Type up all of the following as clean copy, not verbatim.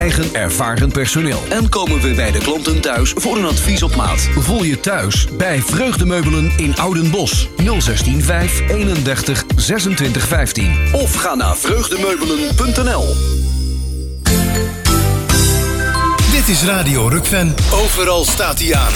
eigen ervaren personeel. En komen we bij de klanten thuis voor een advies op maat. Voel je thuis bij Vreugdemeubelen in Oudenbosch. 016 5 31 26 15. Of ga naar vreugdemeubelen.nl. Dit is Radio Rukven. Overal staat hij aan.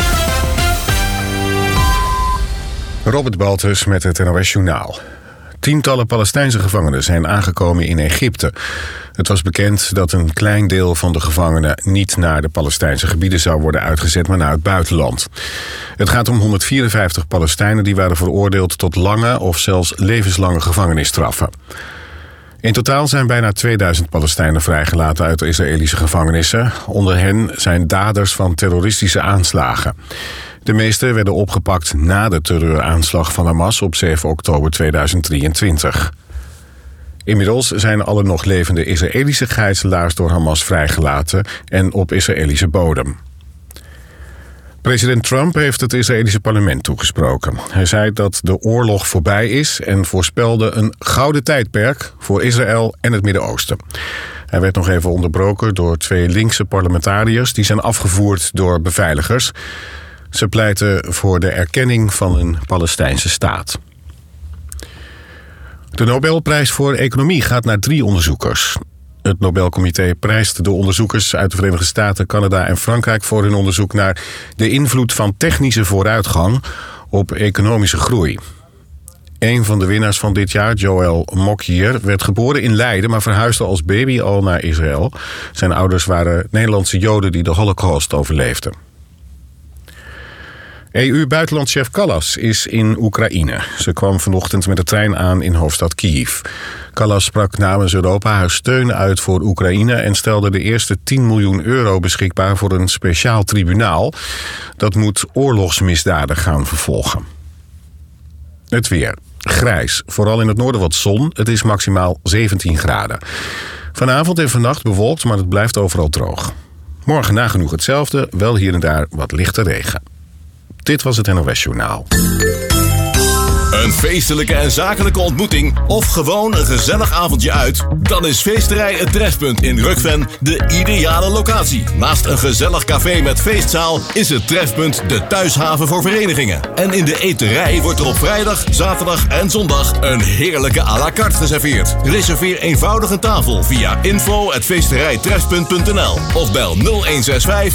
Robert Baltus met het NOS Journaal. Tientallen Palestijnse gevangenen zijn aangekomen in Egypte. Het was bekend dat een klein deel van de gevangenen niet naar de Palestijnse gebieden zou worden uitgezet, maar naar het buitenland. Het gaat om 154 Palestijnen die waren veroordeeld tot lange of zelfs levenslange gevangenisstraffen. In totaal zijn bijna 2000 Palestijnen vrijgelaten uit de Israëlische gevangenissen. Onder hen zijn daders van terroristische aanslagen. De meeste werden opgepakt na de terreuraanslag van Hamas op 7 oktober 2023. Inmiddels zijn alle nog levende Israëlische gijzelaars door Hamas vrijgelaten en op Israëlische bodem. President Trump heeft het Israëlische parlement toegesproken. Hij zei dat de oorlog voorbij is en voorspelde een gouden tijdperk voor Israël en het Midden-Oosten. Hij werd nog even onderbroken door 2 linkse parlementariërs die zijn afgevoerd door beveiligers. Ze pleiten voor de erkenning van een Palestijnse staat. De Nobelprijs voor Economie gaat naar 3 onderzoekers. Het Nobelcomité prijst de onderzoekers uit de Verenigde Staten, Canada en Frankrijk voor hun onderzoek naar de invloed van technische vooruitgang op economische groei. Een van de winnaars van dit jaar, Joël Mokier, werd geboren in Leiden, maar verhuisde als baby al naar Israël. Zijn ouders waren Nederlandse Joden die de Holocaust overleefden. EU-buitenlandchef Kallas is in Oekraïne. Ze kwam vanochtend met de trein aan in hoofdstad Kiev. Kallas sprak namens Europa haar steun uit voor Oekraïne en stelde de eerste 10 miljoen euro beschikbaar voor een speciaal tribunaal. Dat moet oorlogsmisdaden gaan vervolgen. Het weer. Grijs. Vooral in het noorden wat zon. Het is maximaal 17 graden. Vanavond en vannacht bewolkt, maar het blijft overal droog. Morgen nagenoeg hetzelfde, wel hier en daar wat lichte regen. Dit was het NOS Journaal. Een feestelijke en zakelijke ontmoeting of gewoon een gezellig avondje uit? Dan is Feesterij Het Trefpunt in Rukven de ideale locatie. Naast een gezellig café met feestzaal is het Trefpunt de thuishaven voor verenigingen. En in de eterij wordt er op vrijdag, zaterdag en zondag een heerlijke à la carte geserveerd. Reserveer eenvoudig een tafel via info@feesterijtrefpunt.nl of bel 0165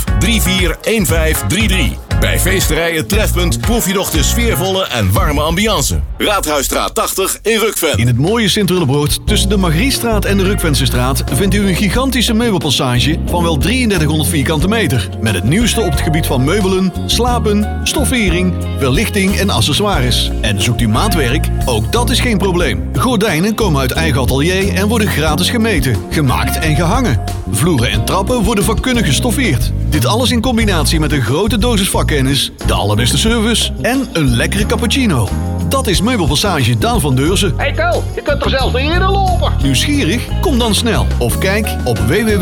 341533. Bij Feesterij Het Trefpunt proef je nog de sfeervolle en warme ambiance. Raadhuisstraat 80 in Rukven. In het mooie Sint-Willebroord tussen de Margriestraat en de Rukvensestraat vindt u een gigantische meubelpassage van wel 3300 vierkante meter. Met het nieuwste op het gebied van meubelen, slapen, stoffering, verlichting en accessoires. En zoekt u maatwerk? Ook dat is geen probleem. Gordijnen komen uit eigen atelier en worden gratis gemeten, gemaakt en gehangen. Vloeren en trappen worden vakkundig gestoffeerd. Dit alles in combinatie met een grote dosis vakkennis, de allerbeste service en een lekkere cappuccino. Dat is Meubelpassage Daan van Deurzen. Hey Ko, je kunt er zelfs niet in lopen. Nieuwsgierig? Kom dan snel of kijk op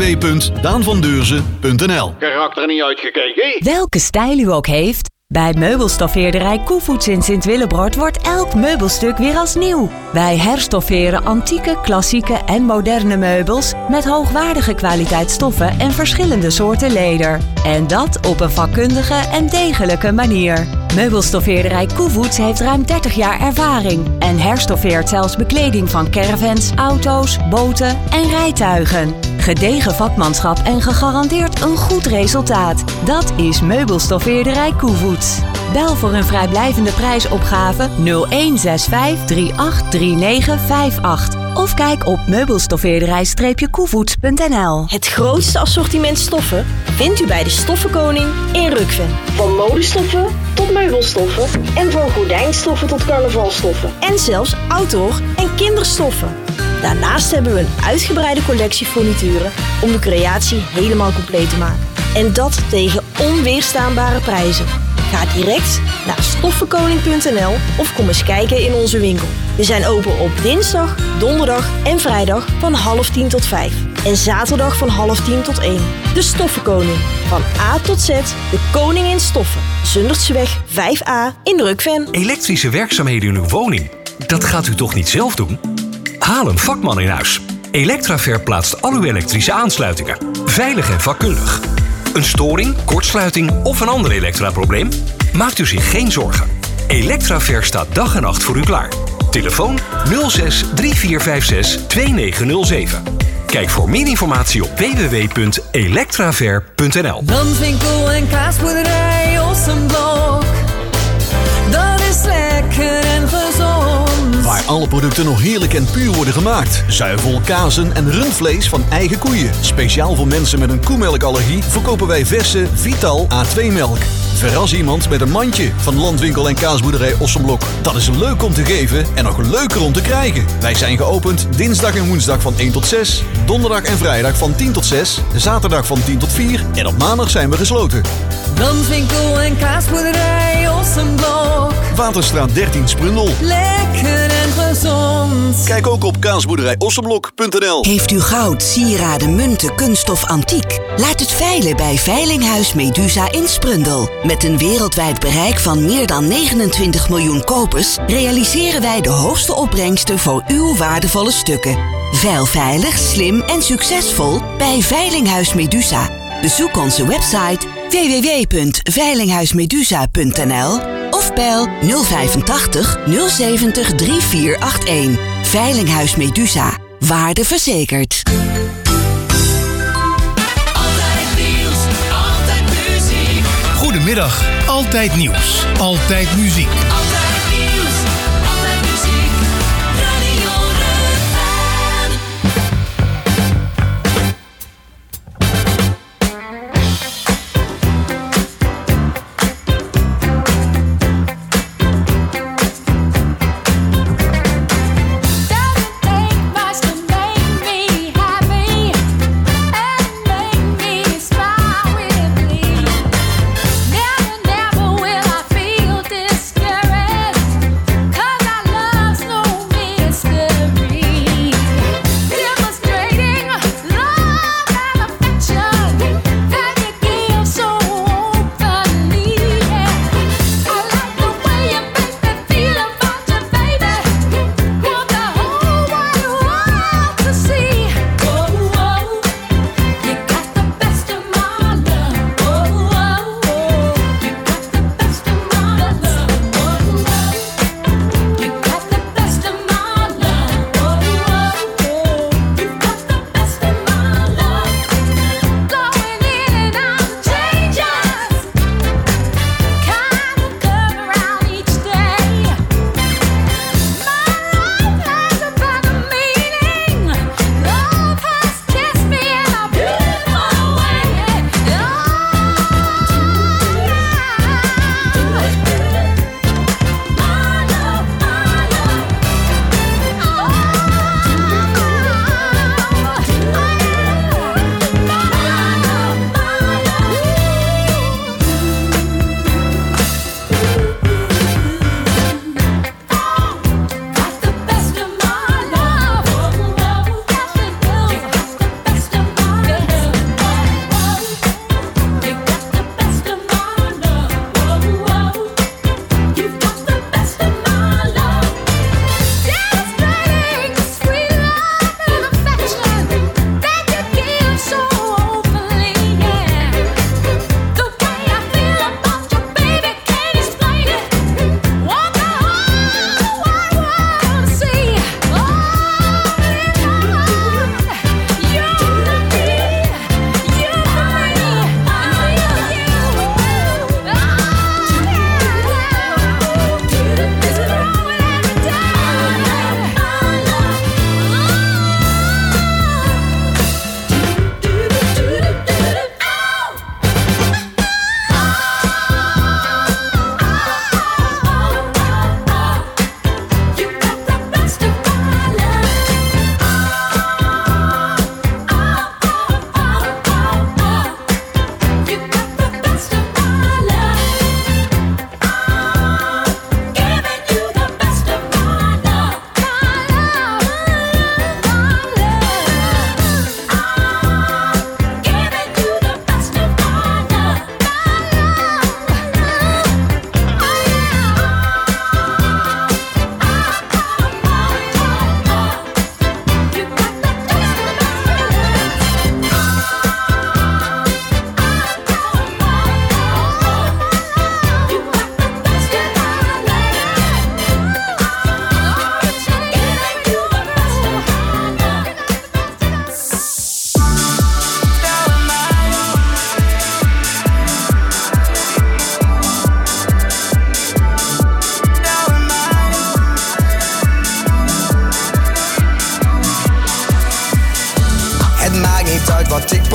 www.daanvandeurzen.nl. Geraakt er niet uitgekeken? Welke stijl u ook heeft, bij meubelstoffeerderij Koevoets in Sint-Willebroord wordt elk meubelstuk weer als nieuw. Wij herstofferen antieke, klassieke en moderne meubels met hoogwaardige kwaliteit stoffen en verschillende soorten leder. En dat op een vakkundige en degelijke manier. Meubelstoffeerderij Koevoets heeft ruim 30 jaar ervaring en herstoffeert zelfs bekleding van caravans, auto's, boten en rijtuigen. Gedegen vakmanschap en gegarandeerd een goed resultaat. Dat is Meubelstoffeerderij Koevoets. Bel voor een vrijblijvende prijsopgave 0165 383958 of kijk op meubelstoffeerderij-koevoets.nl. Het grootste assortiment stoffen vindt u bij de Stoffenkoning in Rukven. Van modestoffen tot meubelstoffen en van gordijnstoffen tot carnavalstoffen. En zelfs outdoor- en kinderstoffen. Daarnaast hebben we een uitgebreide collectie furnituren om de creatie helemaal compleet te maken. En dat tegen onweerstaanbare prijzen. Ga direct naar stoffenkoning.nl of kom eens kijken in onze winkel. We zijn open op dinsdag, donderdag en vrijdag van 9:30 tot 5. En zaterdag van 9:30 tot 1. De Stoffenkoning. Van A tot Z, de koning in stoffen. Zundertseweg 5A in Rukven. Elektrische werkzaamheden in uw woning, dat gaat u toch niet zelf doen? Haal een vakman in huis. Electraver plaatst al uw elektrische aansluitingen. Veilig en vakkundig. Een storing, kortsluiting of een ander elektraprobleem? Maakt u zich geen zorgen. Electraver staat dag en nacht voor u klaar. Telefoon 06 3456 2907. Kijk voor meer informatie op www.electraver.nl. Landwinkel en kaasboerderij Ossenblok. Dat is lekker en gezond. Waar alle producten nog heerlijk en puur worden gemaakt. Zuivel, kazen en rundvlees van eigen koeien. Speciaal voor mensen met een koemelkallergie verkopen wij verse Vital A2-melk. Verras iemand met een mandje van Landwinkel en kaasboerderij Ossenblok. Dat is leuk om te geven en nog leuker om te krijgen. Wij zijn geopend dinsdag en woensdag van 1 tot 6. Donderdag en vrijdag van 10 tot 6. Zaterdag van 10 tot 4. En op maandag zijn we gesloten. Landwinkel en kaasboerderij Ossenblok. Waterstraat 13 Sprundel. Lekker en gezond. Kijk ook op kaasboerderijossenblok.nl. Heeft u goud, sieraden, munten, kunststof, antiek? Laat het veilen bij Veilinghuis Medusa in Sprundel. Met een wereldwijd bereik van meer dan 29 miljoen kopers realiseren wij de hoogste opbrengsten voor uw waardevolle stukken. Veil veilig, slim en succesvol bij Veilinghuis Medusa. Bezoek onze website www.veilinghuismedusa.nl of bel 085 070 3481. Veilinghuis Medusa. Waarde verzekerd. Altijd nieuws, altijd muziek. Goedemiddag, altijd nieuws, altijd muziek. Altijd nieuws, altijd muziek. Radio Rukven. Never will I feel discouraged.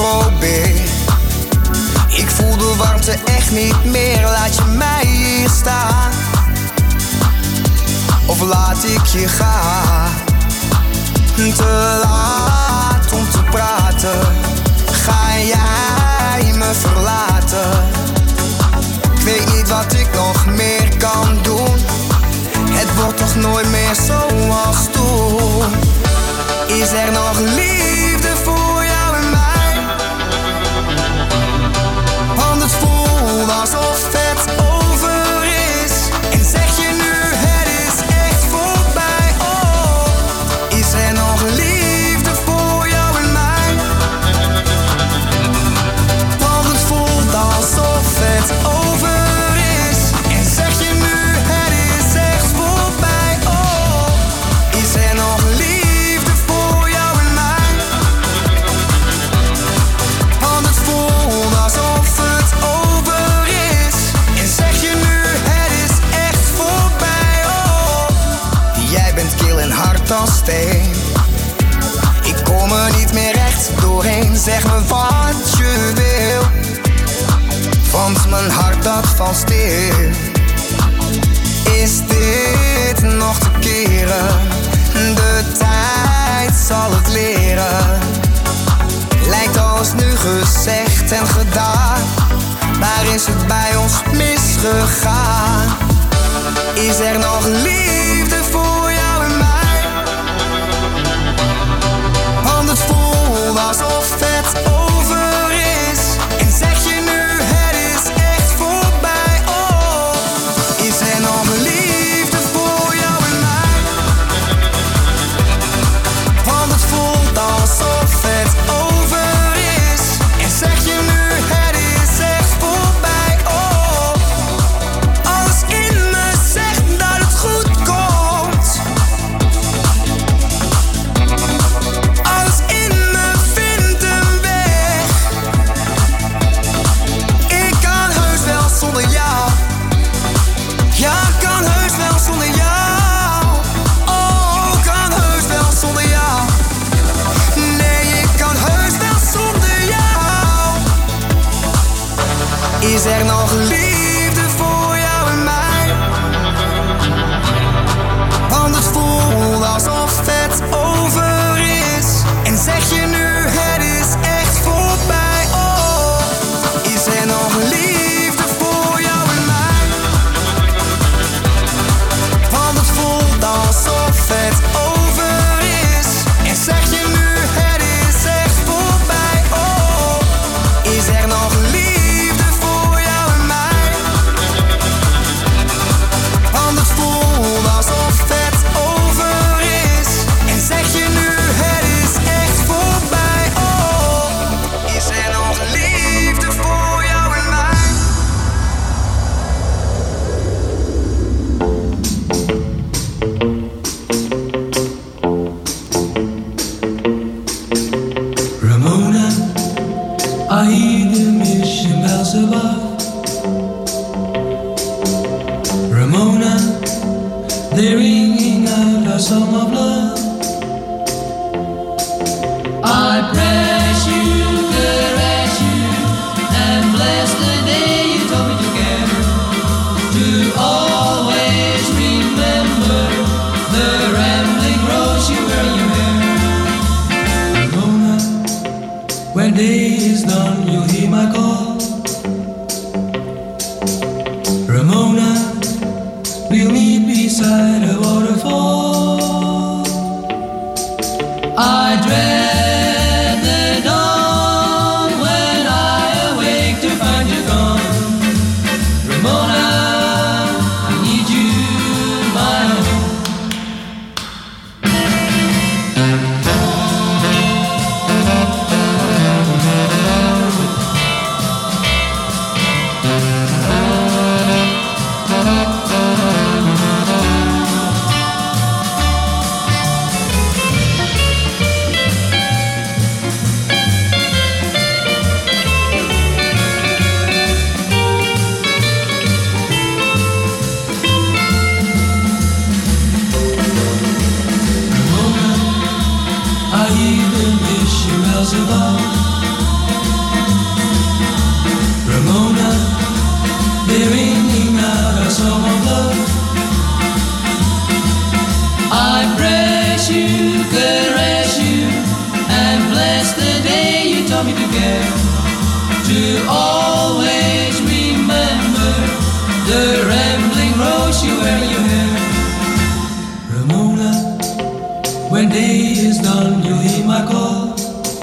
probeer. Ik voel de warmte echt niet meer. Laat je mij hier staan, of laat ik je gaan? Te laat om te praten. Ga jij me verlaten? Ik weet niet wat ik nog meer kan doen. Het wordt toch nooit meer zoals toen. Is er nog liefde voor jou en mij? Want het voelt alsof het over is. En zeg je nu het is echt voorbij? Oh, is er nog liefde voor jou en mij? Want het voelt alsof het over is. En zeg je nu het is echt voorbij? Oh, is er nog liefde voor jou en mij? Want het voelt alsof het over is. En zeg je nu het is echt voorbij? Oh, jij bent kil en hard als steen. Ik kom er niet meer recht doorheen. Zeg me wat je wil, want mijn hart dat valt stil. Is dit nog te keren? De tijd zal het leren. Lijkt als nu gezegd en gedaan. Waar is het bij ons misgegaan? Is er nog liefde voor jou en mij? Want het voelt alsof het over is. En zeg je nu het is echt voorbij? Oh, is er nog liefde voor jou en mij? Want het voelt alsof het over is. En zeg je nu het is echt voorbij? Oh, alles in me zegt dat het goed komt. Alles in me vindt een weg. Ik kan heus wel zonder jou. Ja, ik kan heus wel zonder jou. Oh, ik kan heus wel zonder jou. Nee, ik kan heus wel zonder jou. Is er nog liefde voor jou en mij? Want het voelt alsof het over is. En zeg je nu het is echt voorbij? Oh, is er nog liefde voor jou en mij? Want het voelt alsof het over is. En zeg je nu het is echt voorbij? Oh, is er nog liefde voor jou en mij? Want het voelt alsof het over is. En zeg je nu het is echt voorbij? Oh, is er nog liefde voor jou en mij? Ramona, I hear the mission bells above. Ramona, they're ringing out our song of love. I press you, caress you, and bless the day you told me together. To always remember the rambling roads you wear in your hair. Ramona, when day is done, you'll hear my call. Ramona, we'll meet beside a waterfall. I dread the dawn when I awake to find you gone. Ramona, I need you, my own. song of love. I press you, caress you, and bless the day you taught me to care. To always remember the rambling rose you wear in your hair. Ramona, when day is done, you'll hear my call.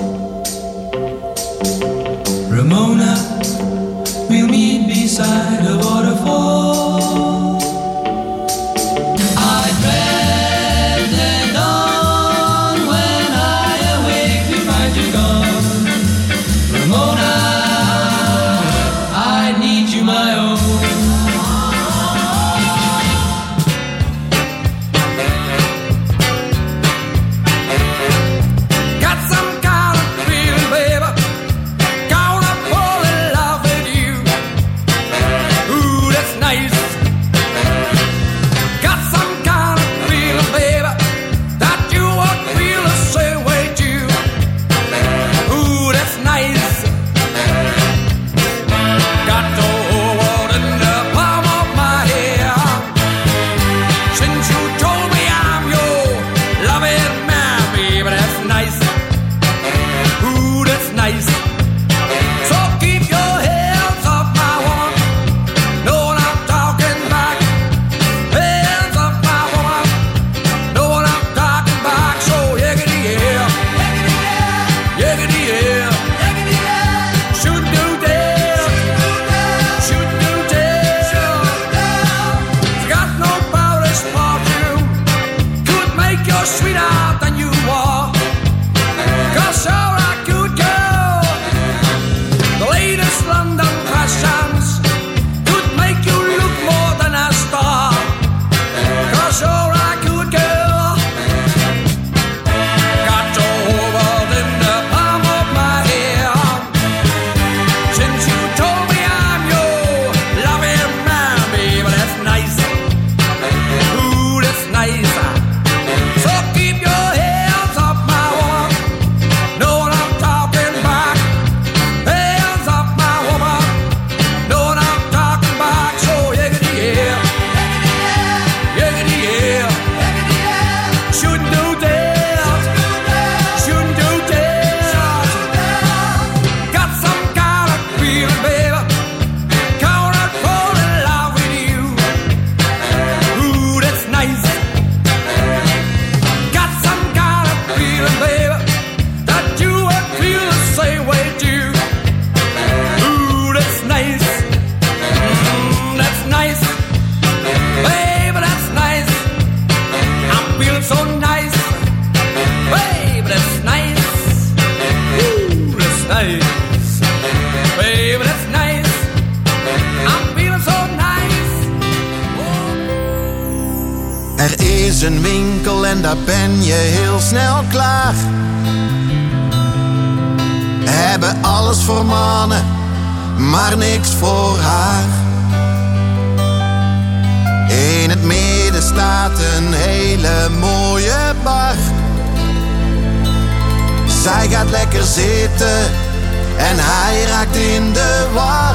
Ramona, we'll meet beside a waterfall. I dread the dawn when I awake to find you gone. Ramona, I need you my own. is een winkel en daar ben je heel snel klaar. Hebben alles voor mannen, maar niks voor haar. In het midden staat een hele mooie bar. Zij gaat lekker zitten en hij raakt in de war.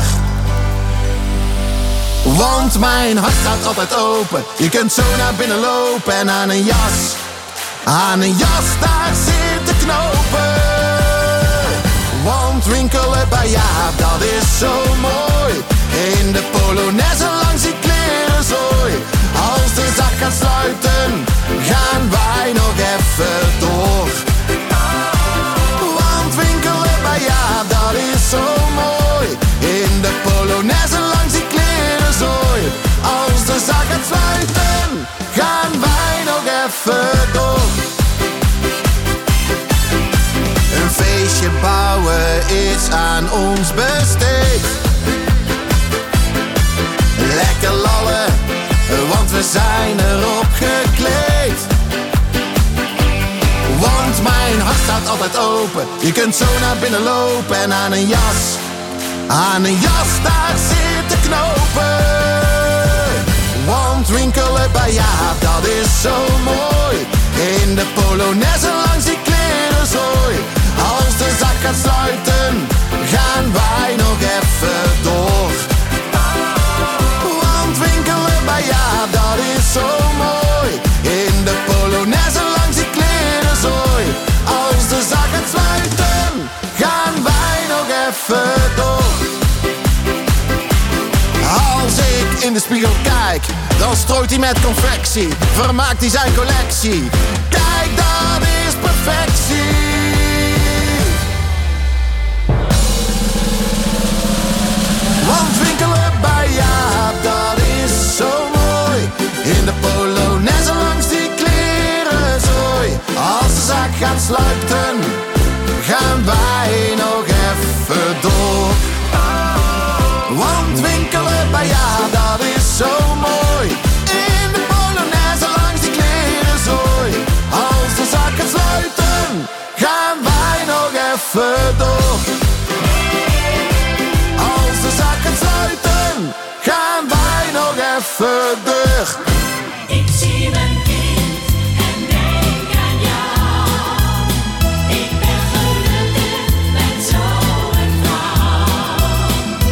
Want mijn hart staat altijd open. Je kunt zo naar binnen lopen en aan een jas daar zitten knopen. Want winkelen bij Jaap, dat is zo mooi. In de Polonaise langs die klerenzooi. Als de zaak gaat sluiten, gaan wij nog even door. Want winkelen bij Jaap, dat is zo mooi. In de Polonaise langs die klerenzooi. Als de zaak gaat sluiten, gaan wij nog even door. Een feestje bouwen is aan ons besteed. Lekker lallen, want we zijn erop gekleed. Want mijn hart staat altijd open. Je kunt zo naar binnen lopen en aan een jas daar zitten knopen. Want winkelen bij Jaap, dat is zo mooi. In de Polonaise langs die klerenzooi. Als de zaak gaat sluiten, gaan wij nog even door. Want winkelen even door. Als ik in de spiegel kijk, dan strooit hij met confectie, vermaakt hij zijn collectie. Kijk, dat is perfectie. Want winkelen bij Jaap, dat is zo mooi. In de Polonaise langs die klerenzooi. Als de zaak gaat sluiten, gaan wij nog even door. Want winkelen bij Jaap, dat is zo mooi. In de Polonaise langs die klerenzooi. Als de zaak gaat sluiten, gaan wij nog even door. Als de zaak gaat sluiten, gaan wij nog even door. Ik zie mijn kind en denk aan jou. Ik ben gelukkig met zo'n vrouw.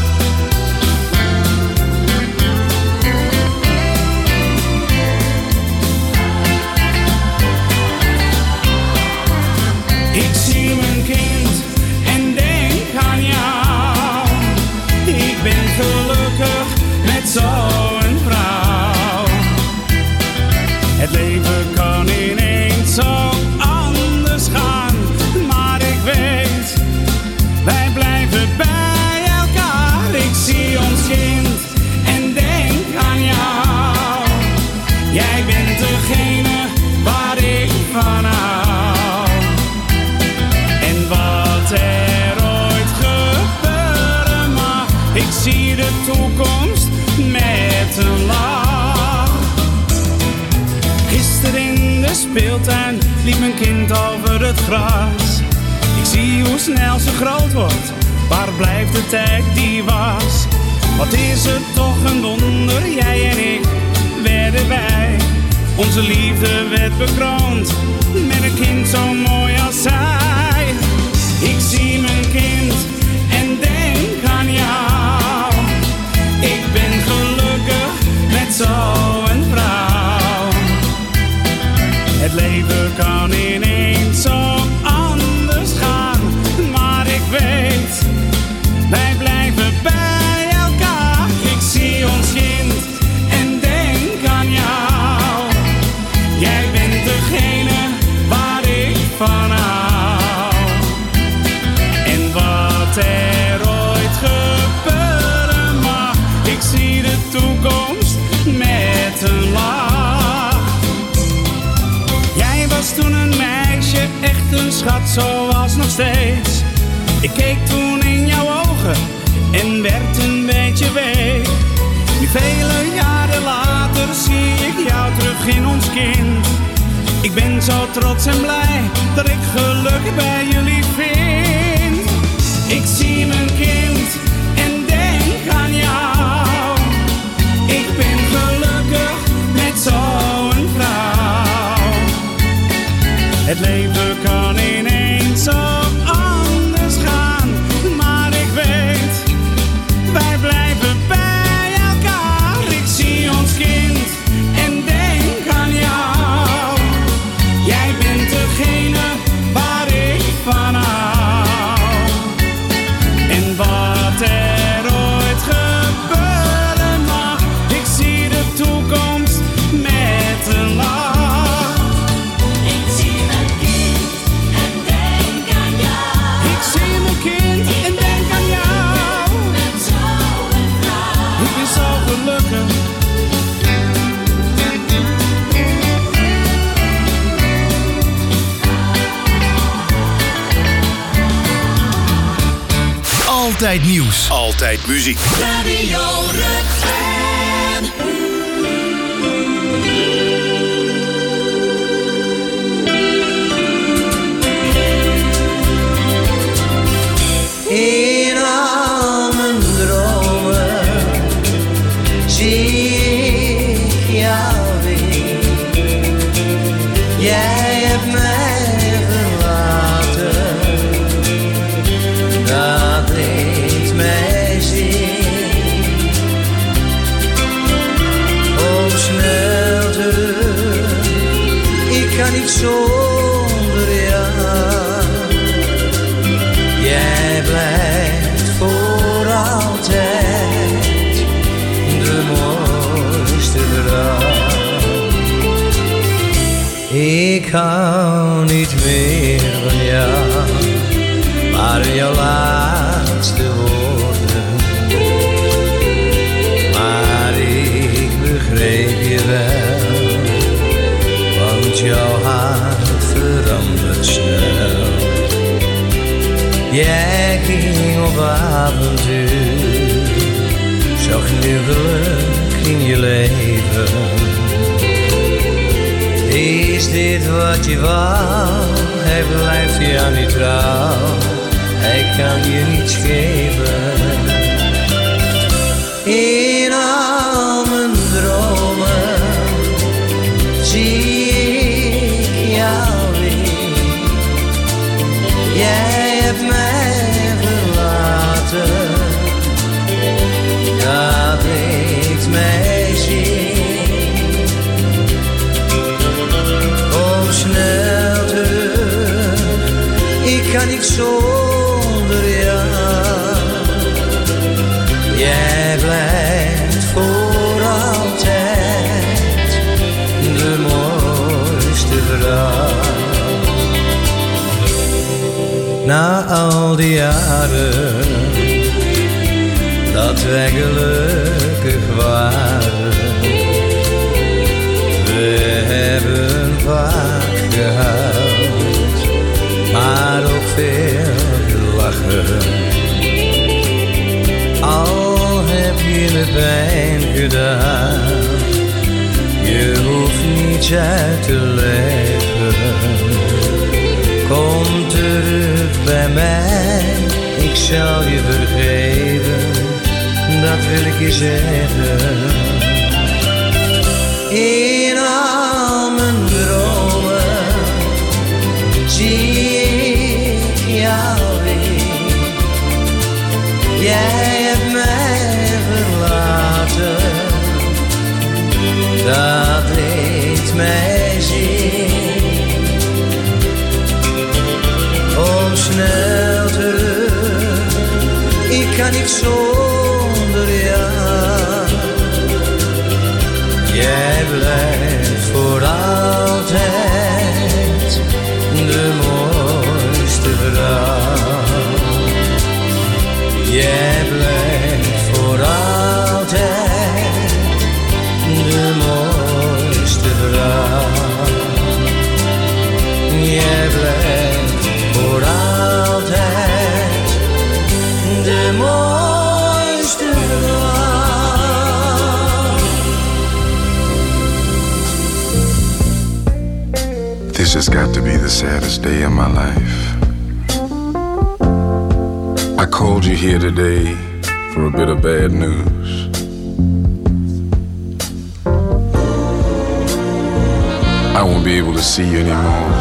Ik zie mijn kind en denk aan jou. Ik ben gelukkig met zo'n vrouw. Het leven kan ineens zo anders gaan, maar ik weet, wij blijven bij elkaar. Ik zie ons kind en denk aan jou. Jij bent degene waar ik van hou. En wat er ooit gebeuren mag, ik zie de toekomst met een lach. Gisteren in de speeltuin liep mijn kind over het gras. Ik zie hoe snel ze groot wordt, waar blijft de tijd die was? Wat is het toch een wonder, jij en ik werden wij. Onze liefde werd bekroond met een kind zo mooi als zij. Ik zie mijn kind en denk aan jou. Ik ben gelukkig met zo'n vrouw. Het leven kan ineens zo anders gaan, maar ik weet, wij blijven bij elkaar. Ik zie ons kind en denk aan jou. Jij bent degene waar ik van hou. En wat er ooit gebeuren mag, ik zie de toekomst met een lach. Jij was toen een meisje, echt een schat zoals nog steeds. Ik keek toen in jouw ogen en werd een beetje week. Nu vele jaren later zie ik jou terug in ons kind. Ik ben zo trots en blij dat ik geluk bij jullie vind. Ik zie mijn kind en denk aan jou. Ik ben gelukkig met zo'n vrouw. Het leven kan ineens zo anders gaan, maar ik weet, wij blijven bij elkaar. Ik zie ons kind en denk aan jou. Jij bent degene waar ik van hou. En wat er ooit gebeuren mag, ik zie de toekomst met een lach. Ik zie mijn kind en denk aan jou. Ik zie mijn kind en denk aan jou. Met zo'n vrouw. Ik ben zo gelukkig. Altijd nieuws. Altijd muziek. Radio Rukven. In al mijn dromen zie ik jou weer. Jij hebt mij verlaten, dat deed mij zeer. Kom snel terug, ik kan niet zonder jou. Jij blijft hou niet meer van jou, maar jouw laatste woorden. Maar ik begreep je wel, want jouw hart verandert snel. Jij ging op avontuur, zocht nu geluk in je leven. Is dit wat je wou? Hij blijft jou niet trouw, hij kan je niets geven. In al mijn dromen zie ik jou weer. Jij hebt mij verlaten, dat deed mij zeer. Kom snel terug, ik kan niet zonder jou. Jij blijft voor altijd de mooiste vrouw. Na al die jaren dat wij gelukkig waren, we hebben vaak gehuild, maar ook veel gelachen. Al heb je me pijn gedaan, je hoeft niets uit te leggen. Kom terug bij mij, ik zal je vergeven, dat wil ik je zeggen. In al mijn dromen zie ik jou weer. Jij hebt mij verlaten, dat deed mij zeer. Kom snel terug, ik kan niet zonder jou. Jij blijft voor altijd de mooiste vrouw. Jij blijft voor altijd de mooiste vrouw. Jij blijft voor altijd de mooiste vrouw. This has got to be the saddest day of my life. I called you here today for a bit of bad news. I won't be able to see you anymore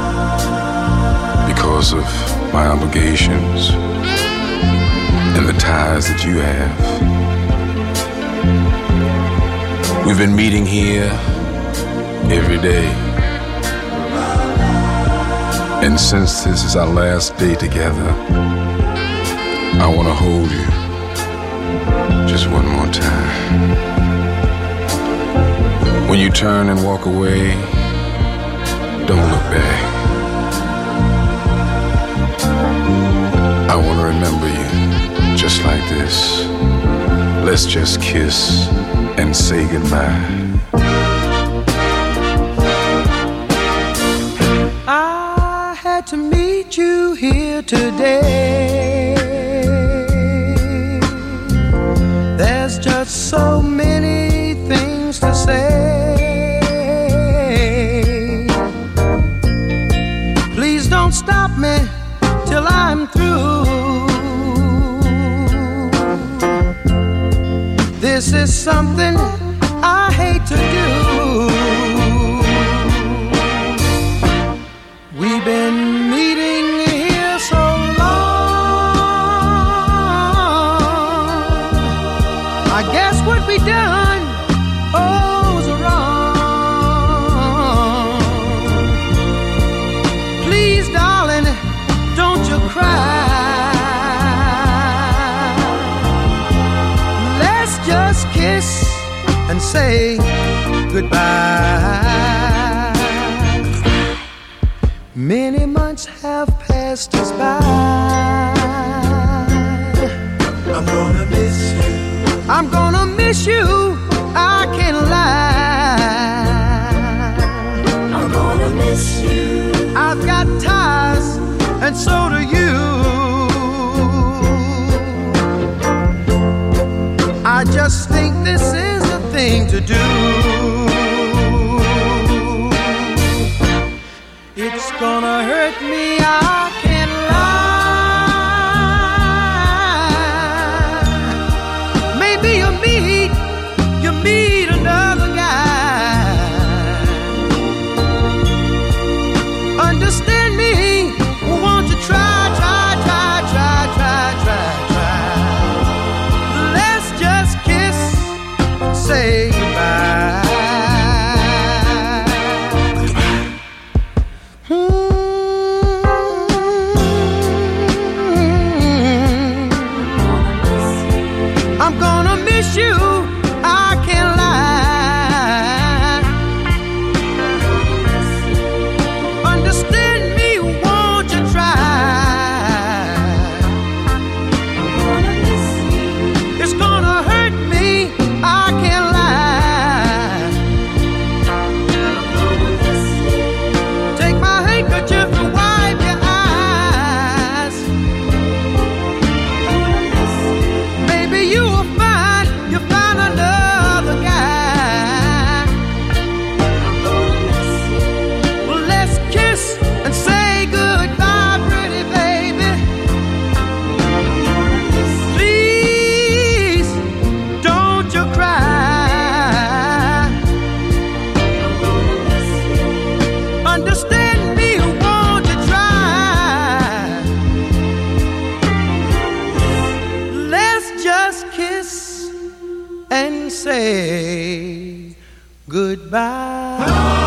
because of my obligations and the ties that you have. We've been meeting here every day, and since this is our last day together, I want to hold you just one more time. When you turn and walk away, don't look back. I want to remember you just like this. Let's just kiss and say goodbye. I had to meet you here today. There's just so many things to say. Please don't stop me till I'm through. This is something I hate to do. We've been meeting here so long, I guess what we done, was wrong. Please, darling, don't you cry. Let's just kiss and say goodbye. Many months have passed us by. I'm gonna miss you. I'm gonna miss you. I can't lie. I'm gonna miss you. I've got ties, and so do you. I just think this is the thing to do. It's gonna hurt me, I can't lie. Maybe you meet another guy. Understand me, won't you try. Let's just kiss and say goodbye. I'm gonna miss you, I can't lie. Understand me, won't you try? It's gonna hurt me, I can't lie. Take my handkerchief and wipe your eyes. Maybe you will find another guy. Well, let's kiss and say goodbye, pretty baby. Please, don't you cry. Understand me, won't you try? Let's just kiss and say goodbye.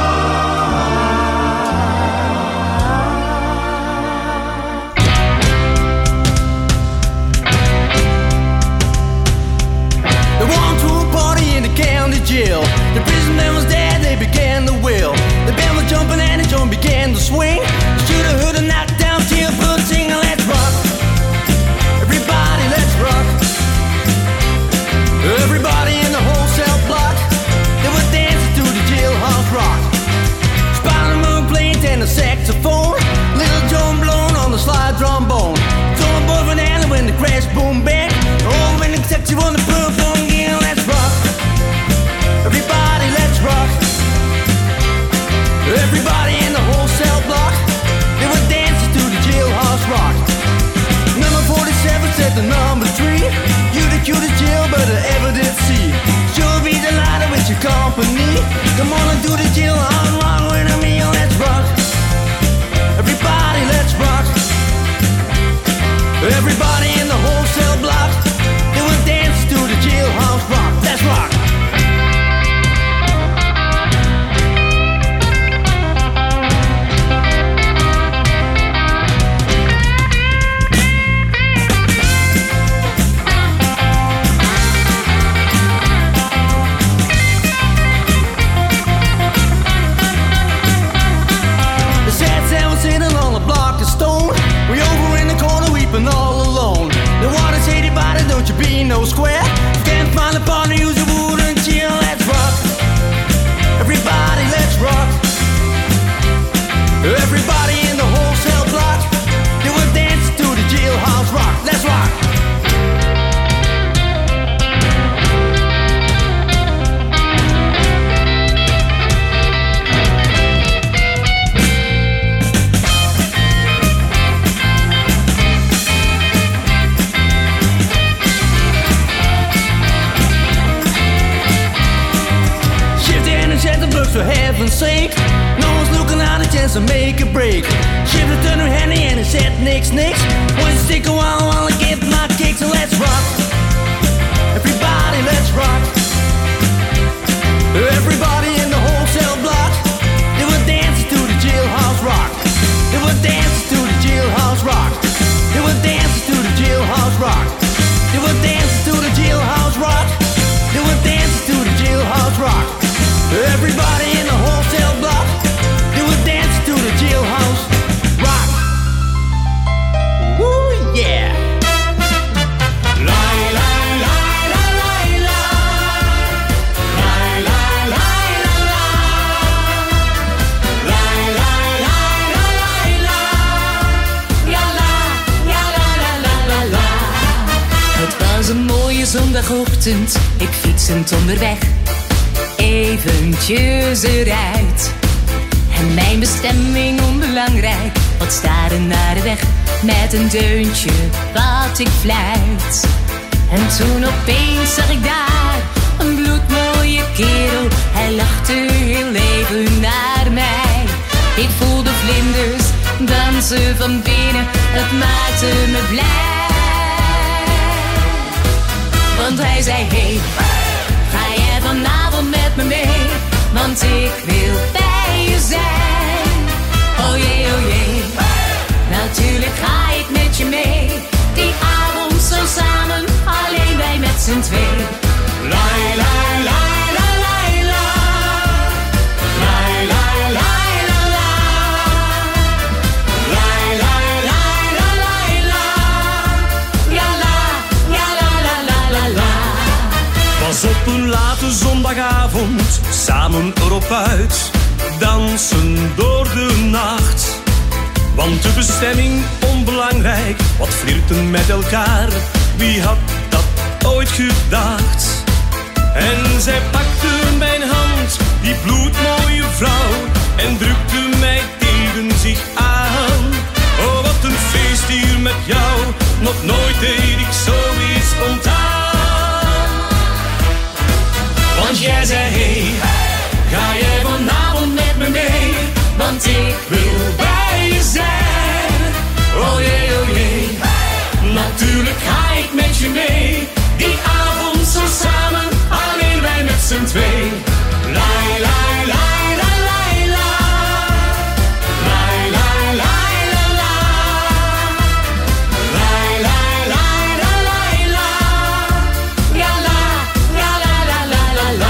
They walked to a party in the county jail. The prison man was there, they began to wail. The band was jumping and the joint began to swing. Shoot a hood and knock down till put singing, let's rock. Everybody, let's rock. Everybody in the whole cell block, they were dancing to the jailhouse rock. Spider Moon playing tenor saxophone, Little John blowing on the slide trombone. Throwing boy Van Allen when the crash boom bang. Oh, when the sexy on the boom boom again, let's rock. Everybody, let's rock. Everybody in the whole cell block, they were dancing to the jailhouse rock. Number 47 said the number 3. You the cutest jailbird I ever did see. Sure be delighted with your company. Come on and do the jailhouse rock with me, let's rock. Everybody, let's rock. Everybody in the whole cell block, they were dancing to the jailhouse rock. Let's rock. The sad Sam was sitting on a block of stone. We over in the corner weeping all alone. The water's hated by the don't you be no square. Can't find a partner who's a wooden chill. Let's rock. Everybody, let's rock. Everybody in the whole cell block, they were dancing to the jailhouse rock. Let's rock. For heaven's sake, no one's looking out a chance to make a break. Shift the turn her handy and he said next. One stick a while I get my kicks, so let's rock. Everybody, let's rock. Everybody in the whole cell block, they were dancing to the jailhouse rock. They were dancing to the jailhouse rock. They were dancing to the jailhouse rock. They were dancing to the jailhouse rock. They were dancing to the jailhouse rock. Everybody in the whole cell block, they were dancing to the jailhouse een mooie zondagochtend, ik fietsend onderweg, eventjes eruit. En mijn bestemming onbelangrijk, wat staren naar de weg, met een deuntje wat ik fluit. En toen opeens zag ik daar een bloedmooie kerel, hij lachte heel even naar mij. Ik voelde vlinders dansen van binnen, het maakte me blij. Want hij zei, hey, ga jij vanavond met me mee? Want ik wil bij je zijn. Oh jee, natuurlijk ga ik met je mee. Die avond zo samen, alleen wij met z'n twee. Lai, lai, lai, la, lai, la. Lai, lai, lai, la, la. Lai, lai, lai, la, lai, la. Ja, la, ja, la, la, la, la, la. Was op een late zondagavond, samen erop uit, dansen door de nacht. Want de bestemming onbelangrijk, wat flirten met elkaar, wie had dat ooit gedacht? En zij pakte mijn hand, die bloedmooie vrouw, en drukte mij tegen zich aan. Oh, wat een feest hier met jou, nog nooit deed ik zoiets spontaan. Want jij zei, hey, ga jij vanavond met me mee? Want ik wil bij je zijn. Oh jee, natuurlijk ga ik met je mee. Die avond zo samen, alleen wij met z'n twee. Lai, lai, lai, la, lai, la. Lai, lai, lai, la, la. Lai, lai, lai, la, lai, la. Ja, la, ja, la, la, la, la, la.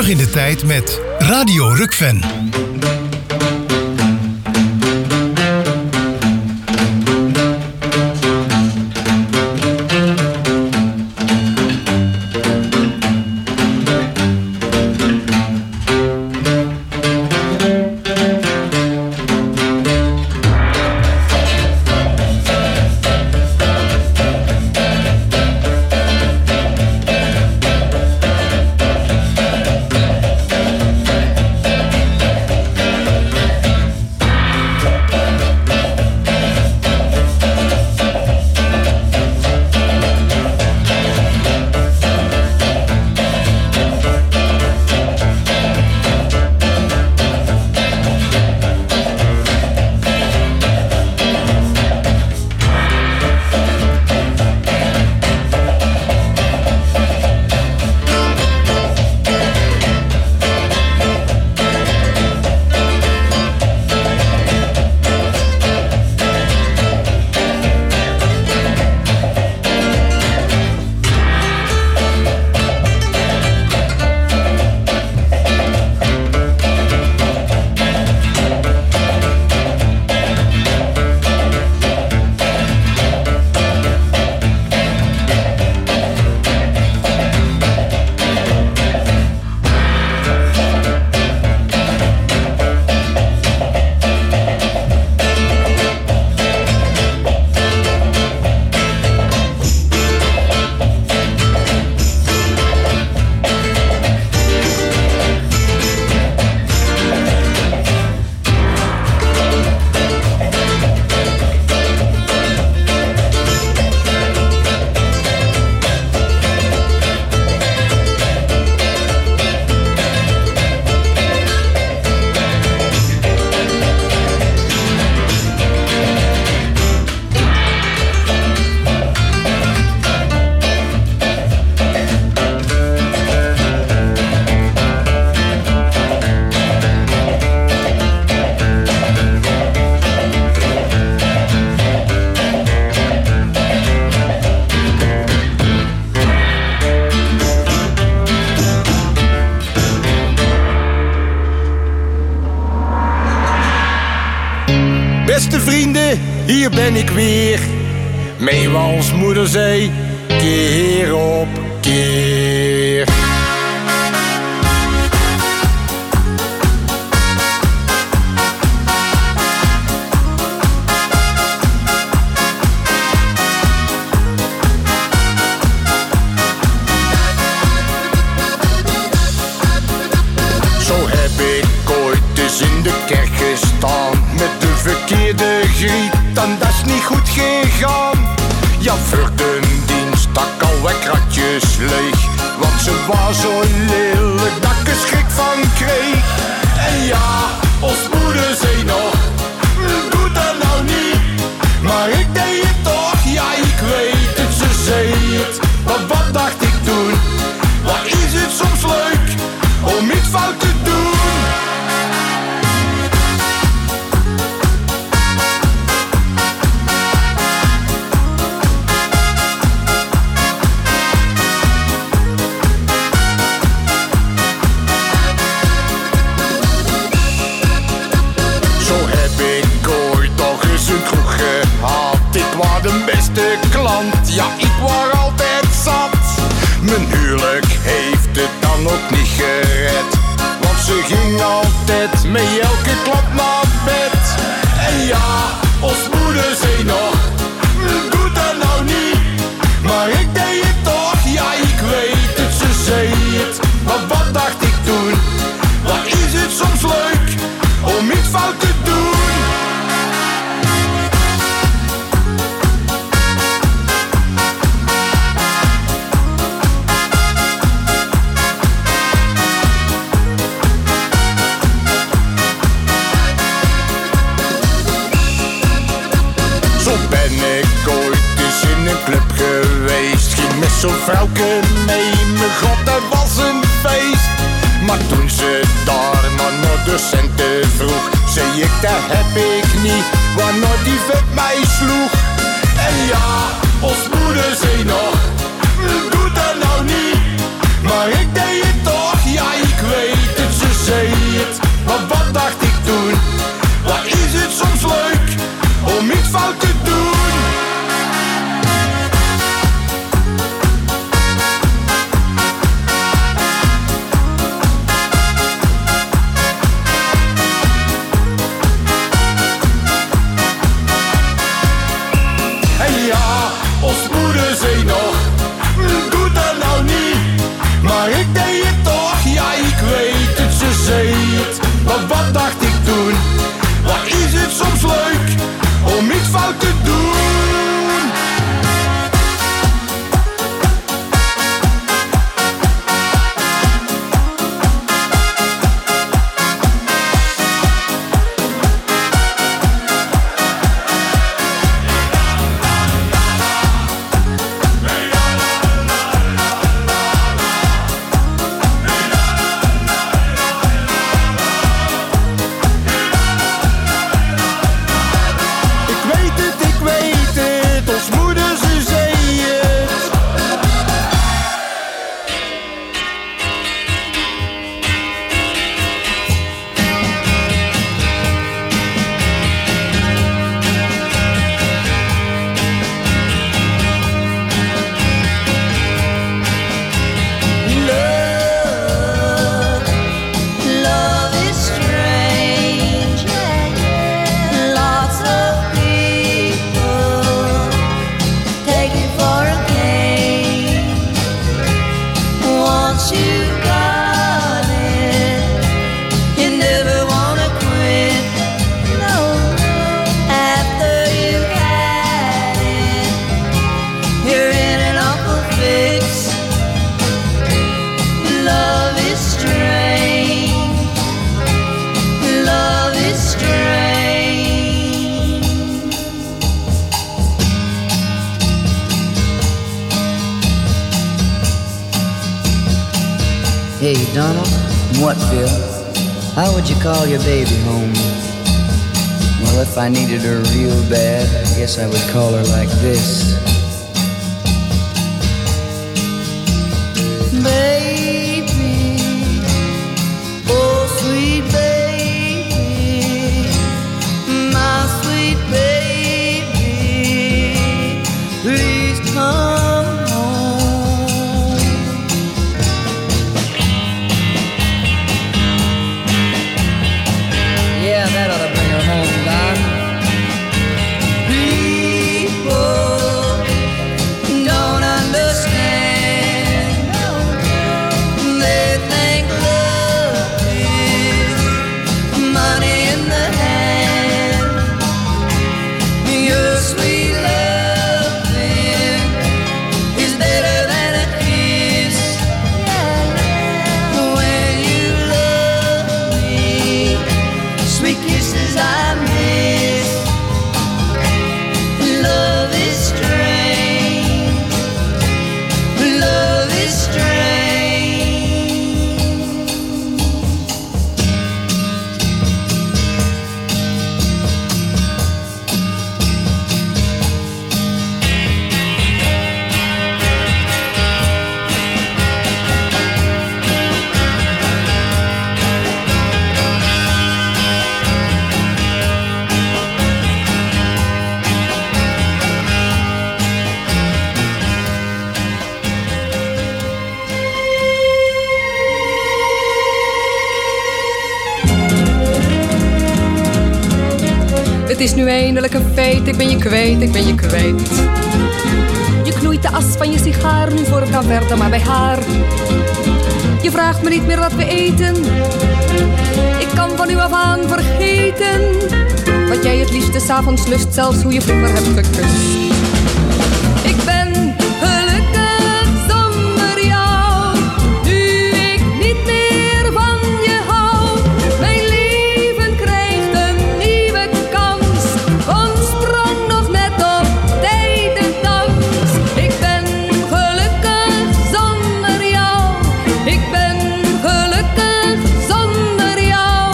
terug in de tijd met Radio Rukven. Beste vrienden, hier ben ik weer. Meewals moeder zei, keer op keer. Zo heb ik ooit eens in de kerk gestaan met de verkeerde griet, en dat is niet goed gegaan. Ja, voor de dienst stak al kratjes leeg, want ze was zo lelijk dat ik er schrik van kreeg. En ja, ons moeder zei nog, doe dat nou niet, maar ik deed het toch, ja ik weet het, ze zei het. Maar wat dacht ik toen, wat is het soms leuk om iets fout te doen. De beste klant, ja ik was altijd zat. Mijn huwelijk heeft het dan ook niet gered, want ze ging altijd met elke klap naar bed. En ja, ons moeder zei nog, doe dat nou niet, maar ik deed het toch, ja ik weet het, ze zei het. Maar wat dacht ik toen, wat is het soms leuk om iets fout te doen. Zo'n vrouwke mee, mijn god, dat was een feest. Maar toen ze daar naar de centen vroeg, zei ik, dat heb ik niet, waarna die vet mij sloeg. En ja, ons moeder zei nog, doe dat nou niet, maar ik deed het toch, ja ik weet. het soms leuk om iets fout te doen. Hey, Donald. What, Phil? How would you call your baby home? Well, if I needed her real bad, I guess I would call her like this. Baby, oh sweet baby, my sweet baby, please come home. Yeah, that ought to bring her home, Doc. People don't understand. They think love is money in the hand. Your sweet loving is better than a kiss. When you love me, sweet kisses I miss. Love is strange. Love is strange. Het is nu eindelijk een feit, ik ben je kwijt, ik ben je kwijt. Je knoeit de as van je sigaar, nu voor kan verder maar bij haar. Je vraagt me niet meer wat we eten. Ik kan van u af aan vergeten wat jij het liefste 's avonds lust, zelfs hoe je vroeger hebt gekust. Ik ben gelukkig zonder jou, nu ik niet meer van je hou. Mijn leven krijgt een nieuwe kans, ontsprong nog net op tijd de dans. Ik ben gelukkig zonder jou, ik ben gelukkig zonder jou.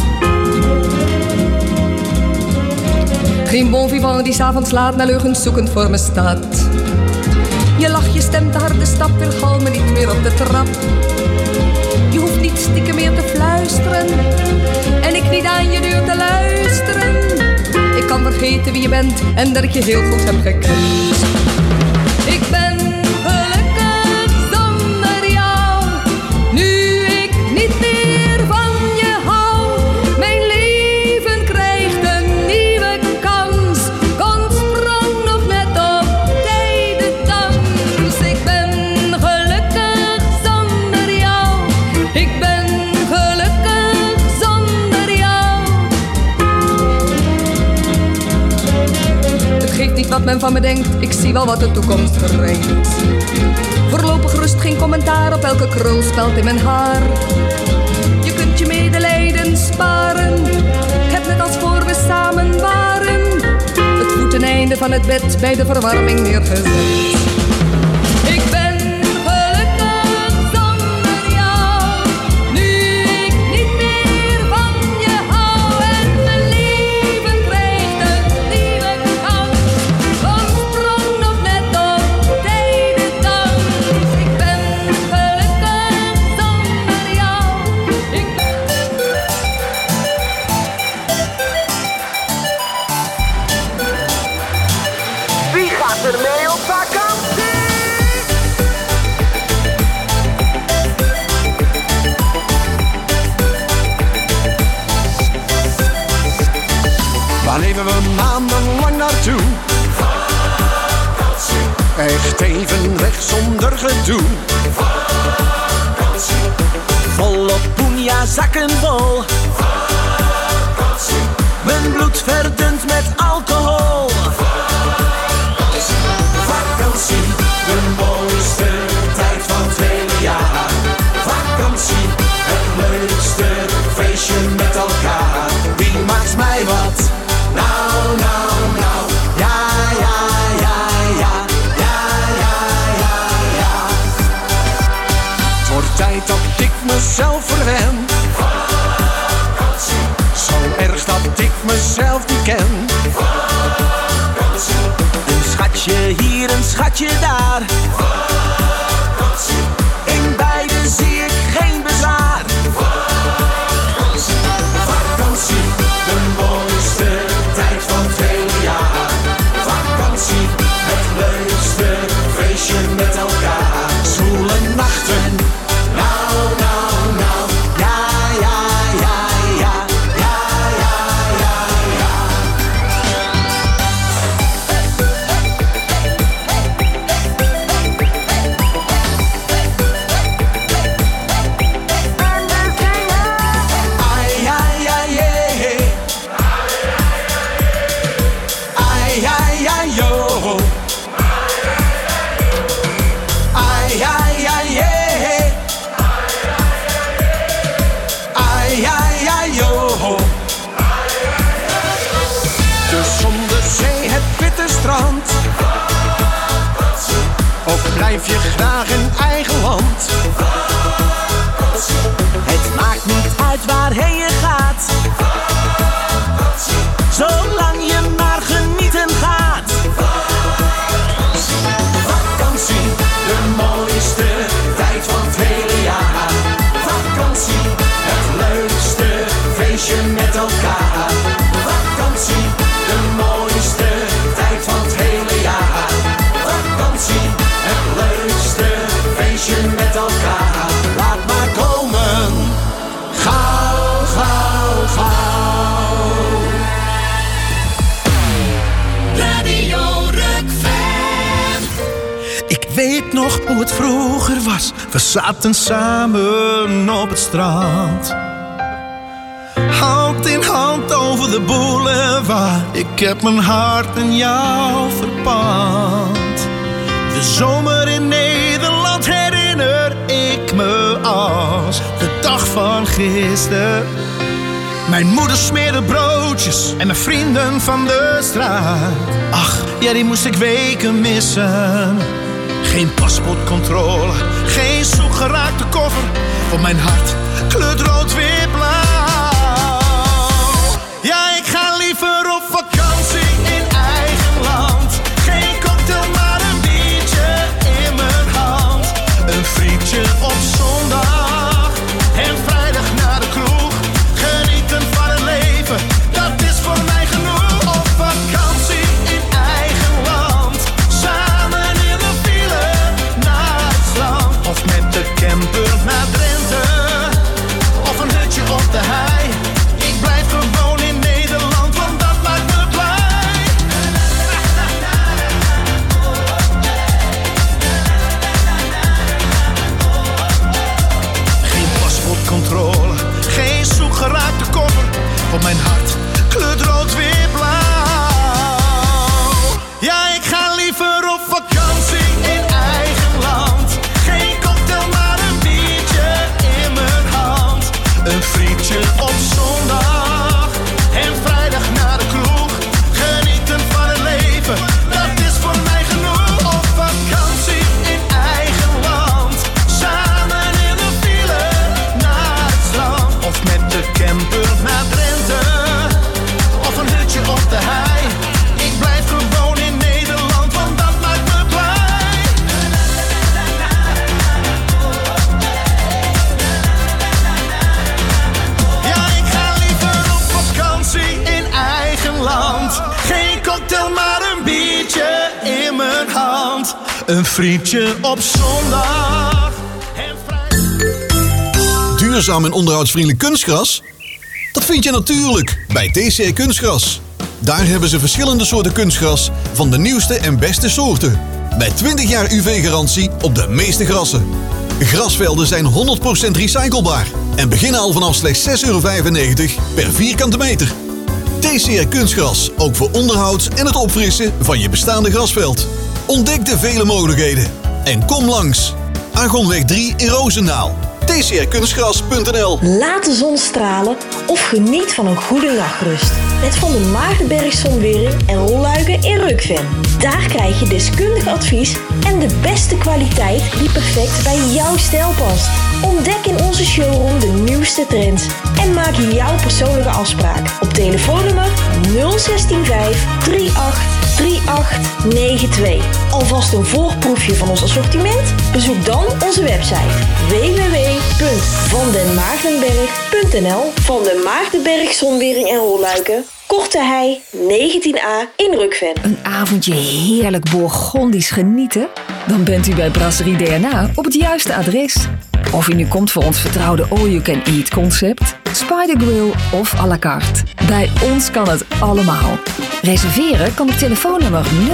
Geen bon vivant die 's avonds laat naar leugens zoekend voor me staat. Je lach, je stemt de harde stap, wil galmen niet meer op de trap. Je hoeft niet stiekem meer te fluisteren en ik niet aan je deur te luisteren. Ik kan vergeten wie je bent en dat ik je heel goed heb gekend. Ik ben gelukkig zonder jou, nu ik niet meer van je hou. Mijn leven krijgt een nieuwe kans, ontsprong nog net op tijd de dans. Ik ben gelukkig zonder jou, ik ben gelukkig zonder jou. weet niet wat men van me denkt. Ik zie wel wat de toekomst brengt. Voorlopig rust geen commentaar op elke krulspeld in mijn haar. Je kunt je medelijden sparen. Ik heb net als voor we samen waren het voeteneinde van het bed bij de verwarming neergezet. Ik ben gelukkig zonder jou, nu ik niet meer van je hou. En mijn leven krijgt een nieuwe kans, van sprong nog net op tijdendans. Ik ben gelukkig zonder jou. Wie gaat er mee op vakantie? Waar leven we maandenlang naartoe? Vakantie. Echt even weg zonder gedoe. Vakantie. Volop poenja, zakken vol. Vakantie. Mijn bloed verdunt met alcohol. Vakantie, de mooiste tijd van het hele jaar. Vakantie, het leukste feestje met elkaar. Wie maakt mij wat? Nou, nou, nou. Ja, ja, ja, ja. Ja, ja, ja, ja. Het wordt tijd dat ik mezelf verwen. Vakantie. Zo erg dat ik mezelf niet ken. Vakantie. Een schatje hier, een schatje daar. Vakantie. In beide zie ik geen bezwaar. Vakantie, de mooiste tijd van het hele jaar. Vakantie, het leukste feestje met elkaar. Zwoele nachten. Nou, nou, nou. Ja, ja, ja, ja. Ja, ja, ja, ja. Ai, ai, ai, ai. Ai, ai, ai, yo. Ai, ai, ai, ai. Ai, ai, ai, yo. De zon, de zee, het witte strand. Of blijf je graag in eigen land? Het maakt niet uit waarheen je gaat, zolang je maar genieten gaat. Vakantie, de mooiste tijd van het hele jaar. Vakantie, het leukste feestje met elkaar. Vakantie, de mooiste tijd van het hele jaar. Vakantie, het leukste feestje met elkaar. Laat maar komen. Gauw, gauw, gauw. Radio Rukven. Ik weet nog hoe het vroeger was. We zaten samen op het strand, hand in hand over de boulevard. Ik heb mijn hart aan jou verpand. De zomer in Nederland herinner ik me als de dag van gisteren. Mijn moeder smeerde broodjes en mijn vrienden van de straat. Ach, ja, die moest ik weken missen. Geen paspoortcontrole, geen zoekgeraakte koffer. Voor mijn hart kleurt rood weer blauw. Ja, ik ga liever op vakantie in eigen land. Geen cocktail, maar een biertje in mijn hand. Een frietje op zondag en vrijdag naar de kroeg. Genieten van het leven, dat is voor mij genoeg. Op vakantie in eigen land, samen in de file naar het strand. Of met de camper naar Drenthe, of een hutje op de hei. Ik blijf gewoon in Nederland, want dat maakt een frietje op zondag. Duurzaam en onderhoudsvriendelijk kunstgras? Dat vind je natuurlijk bij TCR Kunstgras. Daar hebben ze verschillende soorten kunstgras van de nieuwste en beste soorten. Met 20 jaar UV-garantie op de meeste grassen. Grasvelden zijn 100% recyclebaar en beginnen al vanaf slechts €6,95 per vierkante meter. TCR Kunstgras, ook voor onderhoud en het opfrissen van je bestaande grasveld. Ontdek de vele mogelijkheden en kom langs. Argonweg 3 in Roosendaal. tcrkunstgras.nl. Laat de zon stralen of geniet van een goede nachtrust. Met Van der Maagdenberg Zonwering en rolluiken in Rukven. Daar krijg je deskundig advies en de beste kwaliteit die perfect bij jouw stijl past. Ontdek in onze showroom de nieuwste trends en maak jouw persoonlijke afspraak op telefoonnummer 016 38 3892. Alvast een voorproefje van ons assortiment? Bezoek dan onze website www.vandenmaagdenberg.nl. Van den Maagdenberg Zonwering en rolluiken, Korte Hei 19A in Rukven. Een avondje heerlijk Bourgondisch genieten? Dan bent u bij Brasserie DNA op het juiste adres. Of u nu komt voor ons vertrouwde all-you-can-eat concept, Spider Grill of à la carte. Bij ons kan het allemaal. Reserveren kan op telefoonnummer